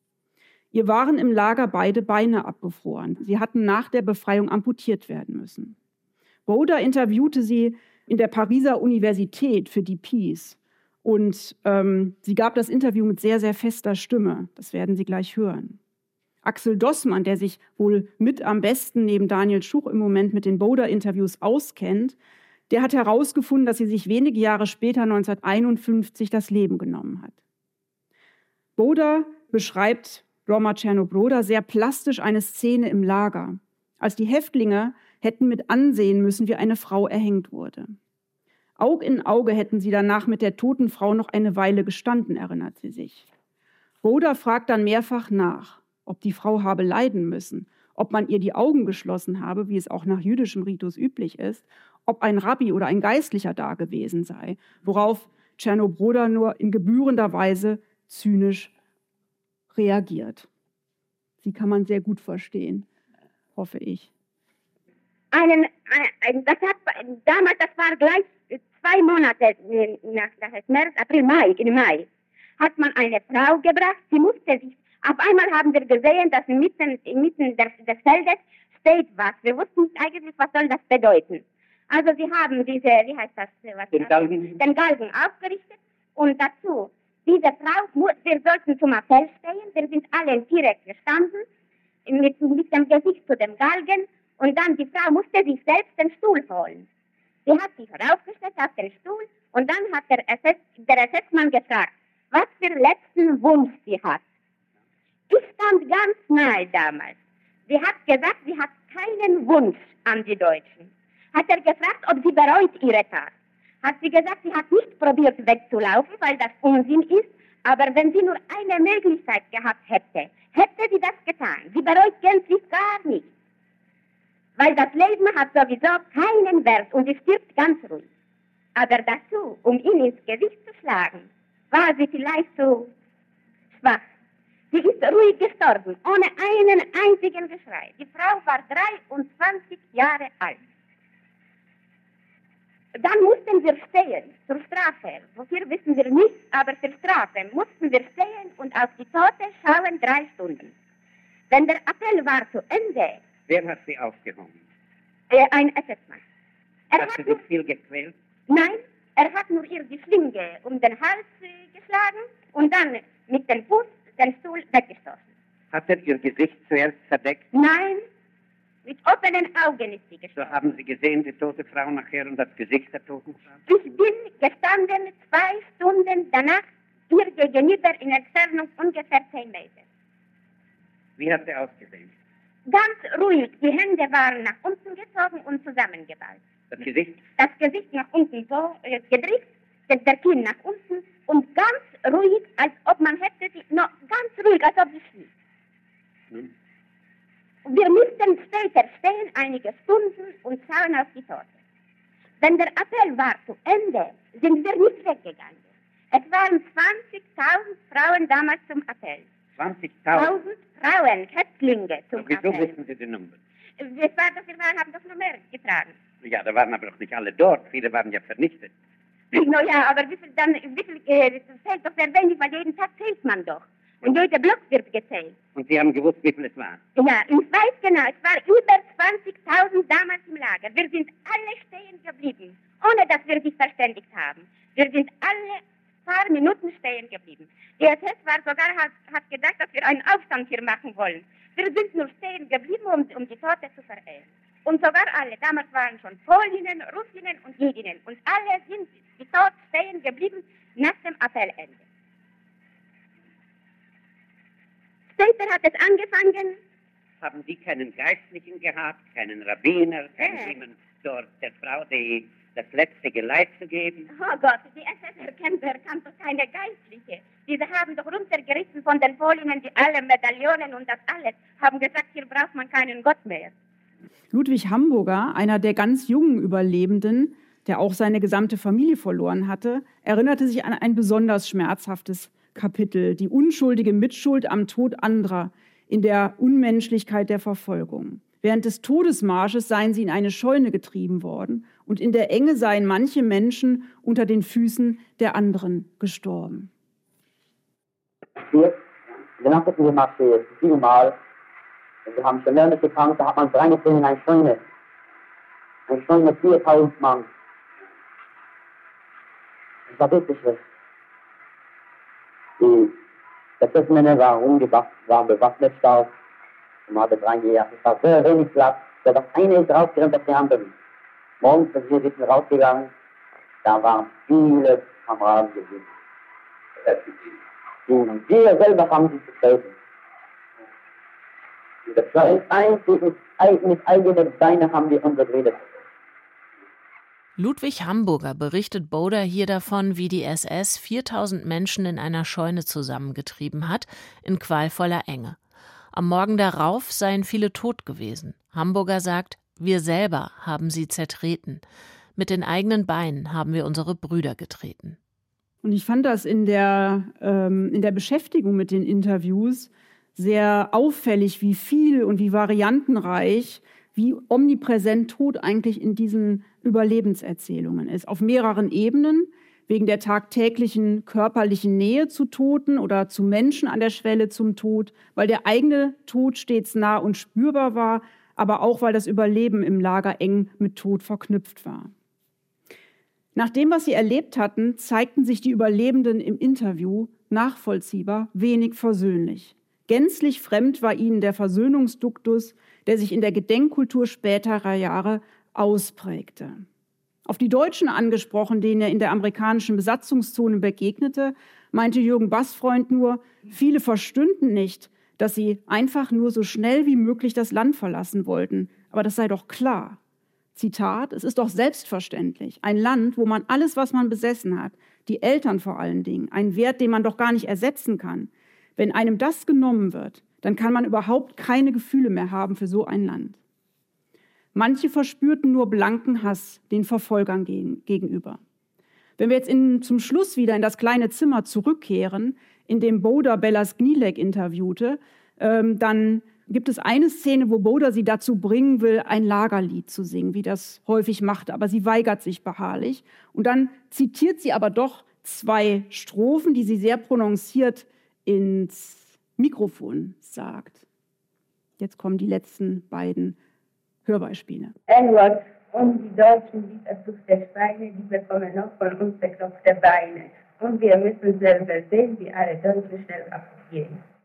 Ihr waren im Lager beide Beine abgefroren. Sie hatten nach der Befreiung amputiert werden müssen. Boda interviewte sie in der Pariser Universität für die Peace. Und ähm, sie gab das Interview mit sehr, sehr fester Stimme. Das werden Sie gleich hören. Axel Dossmann, der sich wohl mit am besten neben Daniel Schuch im Moment mit den Boda-Interviews auskennt, der hat herausgefunden, dass sie sich wenige Jahre später, neunzehnhunderteinundfünfzig, das Leben genommen hat. Boda beschreibt Roma Czarnobroda sehr plastisch eine Szene im Lager, als die Häftlinge hätten mit ansehen müssen, wie eine Frau erhängt wurde. Aug in Auge hätten sie danach mit der toten Frau noch eine Weile gestanden, erinnert sie sich. Boda fragt dann mehrfach nach, ob die Frau habe leiden müssen, ob man ihr die Augen geschlossen habe, wie es auch nach jüdischem Ritus üblich ist, ob ein Rabbi oder ein Geistlicher da gewesen sei, worauf Czarnobroda nur in gebührender Weise zynisch reagiert. Sie kann man sehr gut verstehen, hoffe ich. Einen, ein, das hat, damals, das war gleich zwei Monate nach, nach März, April, Mai, im Mai, hat man eine Frau gebracht, sie musste sich, auf einmal haben wir gesehen, dass inmitten, inmitten des, des Feldes steht was. Wir wussten nicht eigentlich, was soll das bedeuten. Also sie haben diese, wie heißt das, was den, Galgen. den Galgen aufgerichtet und dazu, diese Frau, wir sollten zum Appell stehen, wir sind alle direkt gestanden, mit, mit dem Gesicht zu dem Galgen. Und dann die Frau musste sich selbst den Stuhl holen. Sie hat sich raufgestellt auf den Stuhl und dann hat der, Assess, der Assessmann gefragt, was für letzten Wunsch sie hat. Ich stand ganz nahe damals. Sie hat gesagt, sie hat keinen Wunsch an die Deutschen. Hat er gefragt, ob sie bereut ihre Tat. Hat sie gesagt, sie hat nicht probiert wegzulaufen, weil das Unsinn ist, aber wenn sie nur eine Möglichkeit gehabt hätte, hätte sie das getan. Sie bereut gänzlich gar nicht. Weil das Leben hat sowieso keinen Wert und sie stirbt ganz ruhig. Aber dazu, um ihn ins Gesicht zu schlagen, war sie vielleicht zu schwach. Sie ist ruhig gestorben, ohne einen einzigen Geschrei. Die Frau war dreiundzwanzig Jahre alt. Dann mussten wir stehen, zur Strafe. Wofür wissen wir nicht, aber zur Strafe mussten wir stehen und auf die Tote schauen drei Stunden. Wenn der Appell war zu Ende... Wer hat sie aufgenommen? Äh, ein Assessmann. Er hat, hat sie nur, sich viel gequält? Nein, er hat nur ihr die Schlinge um den Hals äh, geschlagen und dann mit dem Fuß den Stuhl weggestoßen. Hat er ihr Gesicht zuerst verdeckt? Nein, Mit offenen Augen ist sie gestorben. So haben Sie gesehen, die tote Frau nachher und das Gesicht der toten Frau? Ich bin gestanden zwei Stunden danach ihr gegenüber in Entfernung ungefähr zehn Meter. Wie hat sie ausgesehen? Ganz ruhig, die Hände waren nach unten gezogen und zusammengeballt. Das Gesicht? Das Gesicht nach unten so äh, gedrückt, der Kinn nach unten und ganz ruhig, als ob man hätte sie, noch ganz ruhig, als ob sie schlief. Hm. Wir mussten später stehen, einige Stunden, und schauen auf die Tote. Wenn der Appell war zu Ende, sind wir nicht weggegangen. Es waren zwanzigtausend Frauen damals zum Appell. zwanzigtausend? Frauen, Häftlinge zum Wieso Appell. wissen Sie die Nummer? Es war doch, wir waren, haben doch noch mehr getragen. Ja, da waren aber doch nicht alle dort. Viele waren ja vernichtet. No ja, aber wie viel dann, wie viel äh, zählt doch sehr wenig, weil jeden Tag zählt man doch. Und jeder Block wird gezählt. Und Sie haben gewusst, wie viel es war? Ja, ich weiß genau, es war über zwanzigtausend damals im Lager. Wir sind alle stehen geblieben, ohne dass wir sich verständigt haben. Wir sind alle paar Minuten stehen geblieben. Die S S war sogar, hat, hat gedacht, dass wir einen Aufstand hier machen wollen. Wir sind nur stehen geblieben, um, um die Tote zu verehren. Und sogar alle, damals waren schon Polinnen, Russinnen und Jüdinnen. Und alle sind die Tod stehen geblieben nach dem Appellende. Später hat es angefangen. Haben Sie keinen Geistlichen gehabt, keinen Rabbiner, keinen Äh. jemand dort der Frau, die das letzte Geleit zu geben? Oh Gott, die S S erkennt, erkannt doch keine Geistliche. Diese haben doch runtergerissen von den Polinnen, die alle Medaillonen und das alles, haben gesagt, hier braucht man keinen Gott mehr. Ludwig Hamburger, einer der ganz jungen Überlebenden, der auch seine gesamte Familie verloren hatte, erinnerte sich an ein besonders schmerzhaftes Kapitel, die unschuldige Mitschuld am Tod anderer in der Unmenschlichkeit der Verfolgung. Während des Todesmarsches seien sie in eine Scheune getrieben worden und in der Enge seien manche Menschen unter den Füßen der anderen gestorben. Hier, in der Nacht hatten wir marschiert, siebenmal. Wir haben schon mehrmals gefangen, da hat man reingefunden in eine Scheune. Eine Scheune mit viertausend Mann. Das war wirklich was. Die Betroffenen waren umgewacht, waren bewaffnet stark. Und man hat es reingejagt. Es war sehr wenig Platz. Da das eine ist rausgerannt auf die anderen. Morgens sind wir ein bisschen rausgegangen. Da waren viele Kameraden geblieben. Und wir selber haben sie getötet. Das war ein einzig, mit, mit eigenen Beinen haben wir unsere Rede. Ludwig Hamburger berichtet Boder hier davon, wie die S S viertausend Menschen in einer Scheune zusammengetrieben hat, in qualvoller Enge. Am Morgen darauf seien viele tot gewesen. Hamburger sagt, wir selber haben sie zertreten. Mit den eigenen Beinen haben wir unsere Brüder getreten. Und ich fand das in der, ähm, in der Beschäftigung mit den Interviews sehr auffällig, wie viel und wie variantenreich, wie omnipräsent Tod eigentlich in diesen Überlebenserzählungen ist. Auf mehreren Ebenen, wegen der tagtäglichen körperlichen Nähe zu Toten oder zu Menschen an der Schwelle zum Tod, weil der eigene Tod stets nah und spürbar war, aber auch, weil das Überleben im Lager eng mit Tod verknüpft war. Nach dem, was sie erlebt hatten, zeigten sich die Überlebenden im Interview nachvollziehbar wenig versöhnlich. Gänzlich fremd war ihnen der Versöhnungsduktus, der sich in der Gedenkkultur späterer Jahre ausprägte. Auf die Deutschen angesprochen, denen er in der amerikanischen Besatzungszone begegnete, meinte Jürgen Bassfreund nur, viele verstünden nicht, dass sie einfach nur so schnell wie möglich das Land verlassen wollten. Aber das sei doch klar. Zitat, es ist doch selbstverständlich. Ein Land, wo man alles, was man besessen hat, die Eltern vor allen Dingen, ein Wert, den man doch gar nicht ersetzen kann. Wenn einem das genommen wird, dann kann man überhaupt keine Gefühle mehr haben für so ein Land. Manche verspürten nur blanken Hass den Verfolgern gegenüber. Wenn wir jetzt in, zum Schluss wieder in das kleine Zimmer zurückkehren, in dem Boder Bella-Sknilek interviewte, ähm, dann gibt es eine Szene, wo Boder sie dazu bringen will, ein Lagerlied zu singen, wie das häufig machte, aber sie weigert sich beharrlich. Und dann zitiert sie aber doch zwei Strophen, die sie sehr prononciert ins Mikrofon sagt. Jetzt kommen die letzten beiden Hörbeispiele. Edward und die deutschen Liederzucht Schweine, die bekommen noch von uns verklopfte Beine. Und wir müssen selber sehen, wie alle Deutschen schnell abgehen.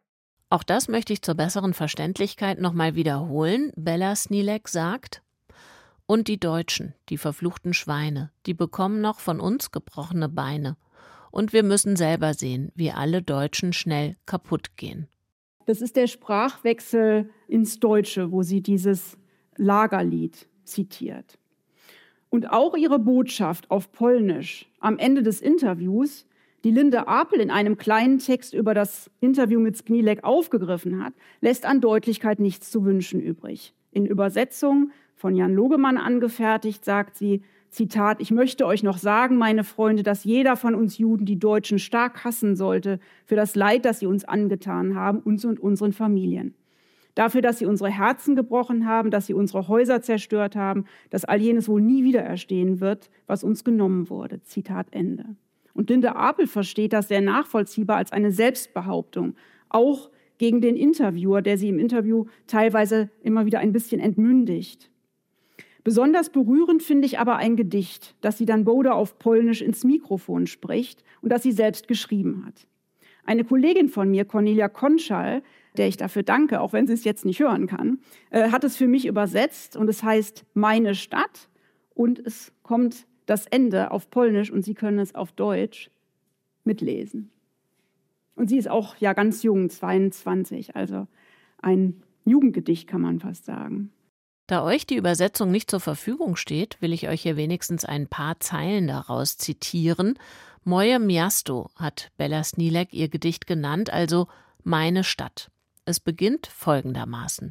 Auch das möchte ich zur besseren Verständlichkeit nochmal wiederholen. Bella Snilek sagt: Und die Deutschen, die verfluchten Schweine, die bekommen noch von uns gebrochene Beine. Und wir müssen selber sehen, wie alle Deutschen schnell kaputt gehen. Das ist der Sprachwechsel ins Deutsche, wo sie dieses Lagerlied zitiert. Und auch ihre Botschaft auf Polnisch am Ende des Interviews, die Linde Apel in einem kleinen Text über das Interview mit Snilek aufgegriffen hat, lässt an Deutlichkeit nichts zu wünschen übrig. In Übersetzung von Jan Logemann angefertigt, sagt sie, Zitat, ich möchte euch noch sagen, meine Freunde, dass jeder von uns Juden die Deutschen stark hassen sollte für das Leid, das sie uns angetan haben, uns und unseren Familien. Dafür, dass sie unsere Herzen gebrochen haben, dass sie unsere Häuser zerstört haben, dass all jenes wohl nie wieder erstehen wird, was uns genommen wurde. Zitat Ende. Und Linde Apel versteht das sehr nachvollziehbar als eine Selbstbehauptung, auch gegen den Interviewer, der sie im Interview teilweise immer wieder ein bisschen entmündigt. Besonders berührend finde ich aber ein Gedicht, das sie dann Boda auf Polnisch ins Mikrofon spricht und das sie selbst geschrieben hat. Eine Kollegin von mir, Cornelia Konschal, der ich dafür danke, auch wenn sie es jetzt nicht hören kann, äh, hat es für mich übersetzt und es heißt Meine Stadt und es kommt das Ende auf Polnisch und Sie können es auf Deutsch mitlesen. Und sie ist auch ja ganz jung, zweiundzwanzig, also ein Jugendgedicht kann man fast sagen. Da euch die Übersetzung nicht zur Verfügung steht, will ich euch hier wenigstens ein paar Zeilen daraus zitieren. Moje miasto hat Bella Snilek ihr Gedicht genannt, also Meine Stadt. Es beginnt folgendermaßen.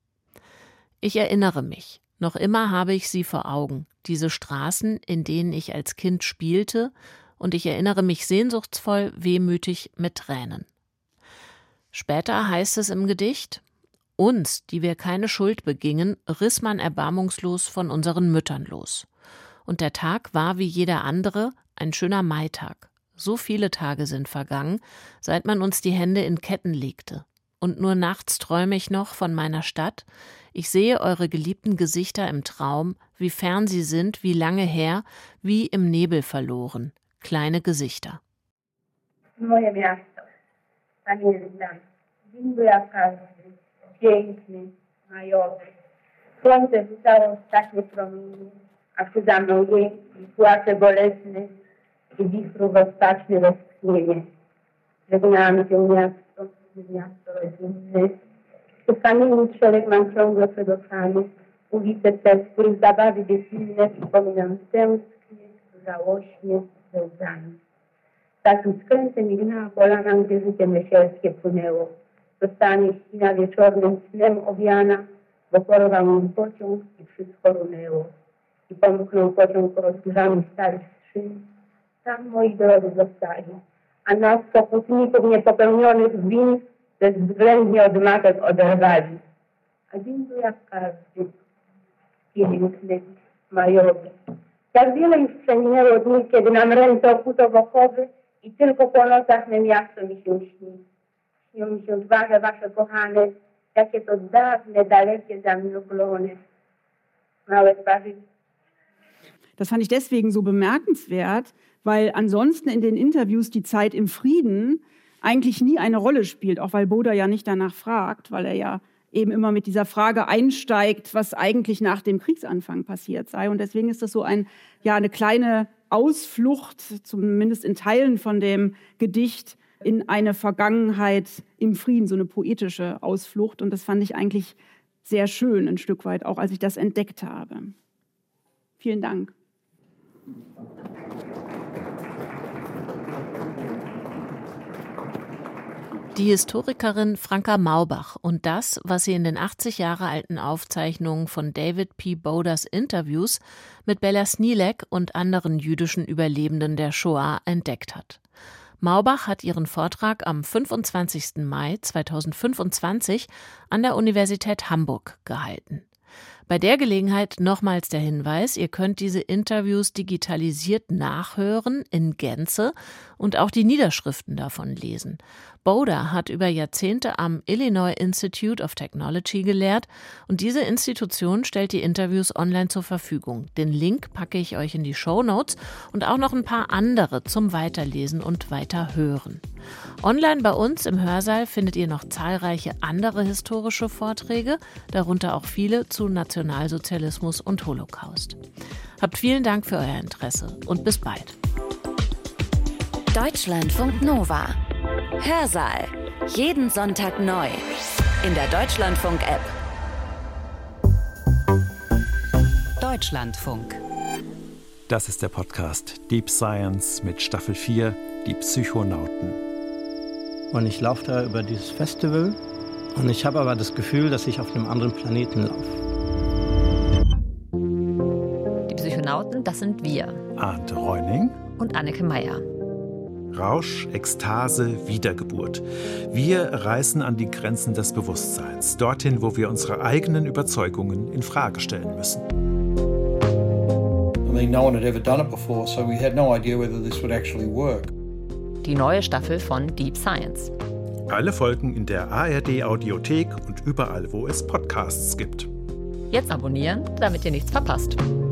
Ich erinnere mich, noch immer habe ich sie vor Augen, diese Straßen, in denen ich als Kind spielte, und ich erinnere mich sehnsuchtsvoll, wehmütig mit Tränen. Später heißt es im Gedicht, uns, die wir keine Schuld begingen, riss man erbarmungslos von unseren Müttern los. Und der Tag war wie jeder andere ein schöner Maitag. So viele Tage sind vergangen, seit man uns die Hände in Ketten legte. Und nur nachts träume ich noch von meiner Stadt. Ich sehe eure geliebten Gesichter im Traum, wie fern sie sind, wie lange her, wie im Nebel verloren. Kleine Gesichter. Moje miasto, pamiętam, winduja każdy, piękny, majowy. Słońce rzucało ostatnie promienie, a przede mną jęki, płacze bolesne i wichru rozpaczne westchnienie. Żegnałam cię miasto, miasto rodzinne. W kamieniu szereg mam ciągle przed oczami, ulice te, w których zabawy dziecinne przypominam tęsknie, żałośnie, ze łzami. Takim skrętem mignęła polana, gdzie życie myślelskie płynęło. Została mieścina wieczornym snem owiana, bo porował mi pociąg i wszystko runęło. I pomknął pociąg rozgrzany stali skrzyni. Tam moi drodzy zostali, a nas, poputników niepopełnionych win, bezwzględnie od matek oderwali. A dzień był jak każdy, piękny, majowy. Jak wiele już przeminęło dni, kiedy nam ręce okuto w okowy i tylko po nocach me miasto mi się śni. Śnią mi się twarze wasze kochane, jakie to dawne, dalekie, zamruglone, małe twarze. Das fand ich deswegen so bemerkenswert, weil ansonsten in den Interviews die Zeit im Frieden eigentlich nie eine Rolle spielt, auch weil Boda ja nicht danach fragt, weil er ja eben immer mit dieser Frage einsteigt, was eigentlich nach dem Kriegsanfang passiert sei. Und deswegen ist das so ein, ja, eine kleine Ausflucht, zumindest in Teilen von dem Gedicht, in eine Vergangenheit im Frieden, so eine poetische Ausflucht. Und das fand ich eigentlich sehr schön, ein Stück weit, auch als ich das entdeckt habe. Vielen Dank. Die Historikerin Franka Maubach und das, was sie in den achtzig Jahre alten Aufzeichnungen von David P. Bodas Interviews mit Bella Snilek und anderen jüdischen Überlebenden der Shoah entdeckt hat. Maubach hat ihren Vortrag am fünfundzwanzigsten Mai zweitausendfünfundzwanzig an der Universität Hamburg gehalten. Bei der Gelegenheit nochmals der Hinweis, ihr könnt diese Interviews digitalisiert nachhören in Gänze und auch die Niederschriften davon lesen. Boda hat über Jahrzehnte am Illinois Institute of Technology gelehrt und diese Institution stellt die Interviews online zur Verfügung. Den Link packe ich euch in die Shownotes und auch noch ein paar andere zum Weiterlesen und Weiterhören. Online bei uns im Hörsaal findet ihr noch zahlreiche andere historische Vorträge, darunter auch viele zu Nationalsozialismus und Holocaust. Habt vielen Dank für euer Interesse und bis bald. Deutschlandfunk Nova. Hörsaal. Jeden Sonntag neu. In der Deutschlandfunk-App. Deutschlandfunk. Das ist der Podcast Deep Science mit Staffel vier, die Psychonauten. Und ich laufe da über dieses Festival und ich habe aber das Gefühl, dass ich auf einem anderen Planeten laufe. Die Psychonauten, das sind wir. Arndt Reuning und Anneke Meyer. Rausch, Ekstase, Wiedergeburt. Wir reisen an die Grenzen des Bewusstseins, dorthin, wo wir unsere eigenen Überzeugungen in Frage stellen müssen. I mean, no one had ever done it before, so we had no idea whether this would actually work. Die neue Staffel von Deep Science. Alle Folgen in der A R D-Audiothek und überall, wo es Podcasts gibt. Jetzt abonnieren, damit ihr nichts verpasst.